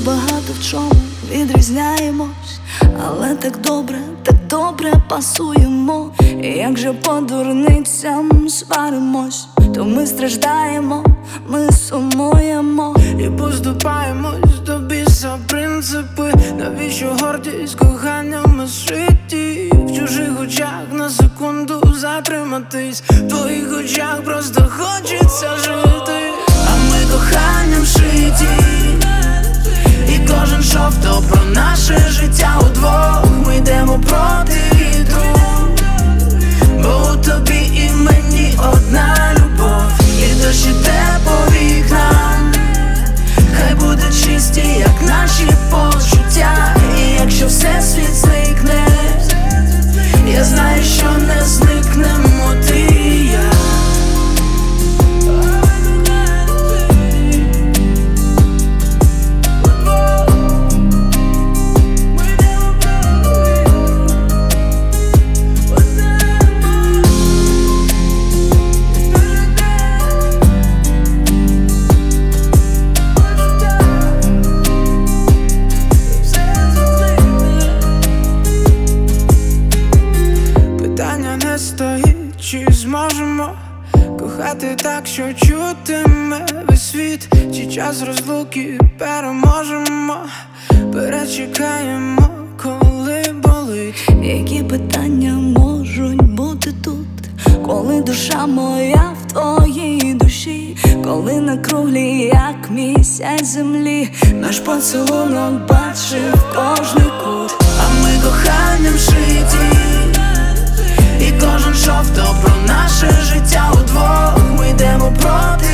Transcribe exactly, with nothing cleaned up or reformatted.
багато в чому відрізняємось, але так добре, так добре пасуємо. І як же по дурницям сваримось, то ми страждаємо, ми сумуємо і поступаємось до біса принципи. Навіщо гордість коханнями зшиті? В чужих очах на секунду затриматись, в твоїх очах просто хочеться жити. А ми коханням шиті, і кожен шовто про наше життя удвох. Ми йдемо проти вітру, бо у тобі і мені одна любов. І дощ іде по вікнам, хай буде чисті, як наші почуття. І якщо всесвіт зникне, я знаю, що не зникнемо ти і я. Чи зможемо кохати так, що чутиме весь світ? Чи час розлуки переможемо? Перечекаємо, коли болить. Які питання можуть бути тут, коли душа моя в твоїй душі, коли на круглі, як місяць землі, наш поцілунок бачив кожний кут. А ми коханням шиті, і кожен шовто про наше життя удвох. Ми йдемо проти